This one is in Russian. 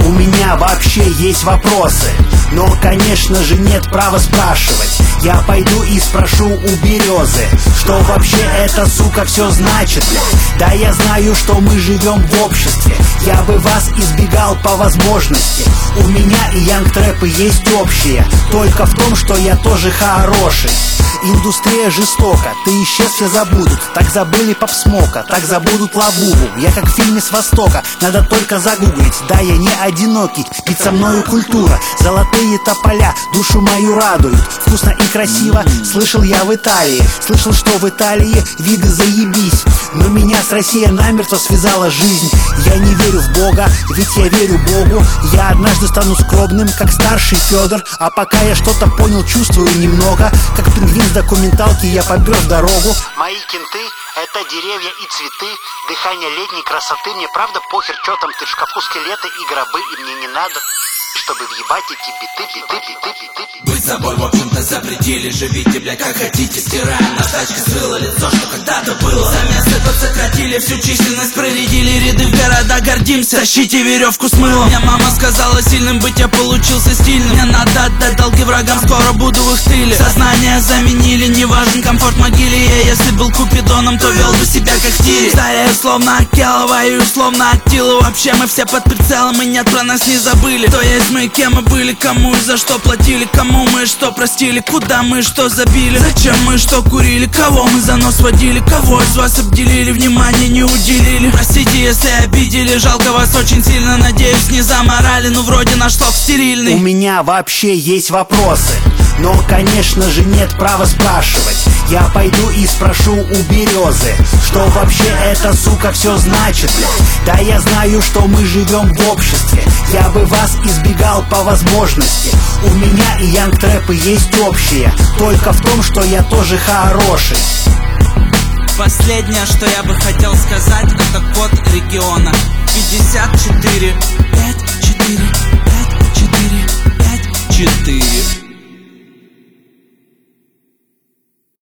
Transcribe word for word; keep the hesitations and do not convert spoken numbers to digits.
У меня вообще есть вопросы, но, конечно же, нет права спрашивать. Я пойду и спрошу у березы, что вообще эта сука все значит. Да я знаю, что мы живем в обществе, я бы вас избегал по возможности. У меня и янгтрэпы есть общее, только в том, что я тоже хороший. Индустрия жестока, ты исчез, все забудут. Так забыли Поп Смока, так забудут Лабубу. Я как в фильме с Востока, надо только загуглить. Да, я не одинокий, ведь со мною культура. Золотые тополя душу мою радуют. Вкусно и красиво, слышал я в Италии. Слышал, что в Италии виды заебись. Но меня с Россией намертво связала жизнь. Я не верю в Бога, ведь я верю Богу. Я однажды стану скромным, как старший Федор. А пока я что-то понял, чувствую немного. Как пингвин с документалки я побер в дорогу. Мои кенты — это деревья и цветы, дыхание летней красоты. Мне правда похер, чё там ты, в шкафу скелеты и гробы. И мне не надо, чтобы въебать эти биты, биты, биты, биты, биты. Быть собой, в общем-то, запретили. Живите, блядь, как хотите, стираем. На тачке скрыло лицо, что когда-то было. Замес этот сократили, всю численность проредили. Ряды в города, гордимся, тащите веревку с мылом. Мне мама сказала, сильным быть я получился стильным. Мне надо отдать долги врагам, скоро буду в их тыле. Сознание заменили, не важен комфорт в могиле. Я, если был купидоном, то вел бы себя как в тире. Старею словно Акела, воюю словно Аттила. Вообще мы все под прицелом, и нет, про нас не забыли. То есть мы, кем мы были, кому и за что платили. Кому мы что простили, куда мы что забили. Зачем мы что курили, кого мы за нос водили. Кого из вас обделили, внимания не уделили. Простите, если обидели, жалко вас очень сильно. Надеюсь, не заморали, ну вроде наш слог стерильный. У меня вообще есть вопросы, но, конечно же, нет права спрашивать. Я пойду и спрошу у березы, что вообще эта сука все значит. Да я знаю, что мы живем в обществе, я бы вас избегал по возможности. У меня и янгтрэпы есть общее, только в том, что я тоже хороший. Последнее, что я бы хотел сказать, это код региона пятьдесят четыре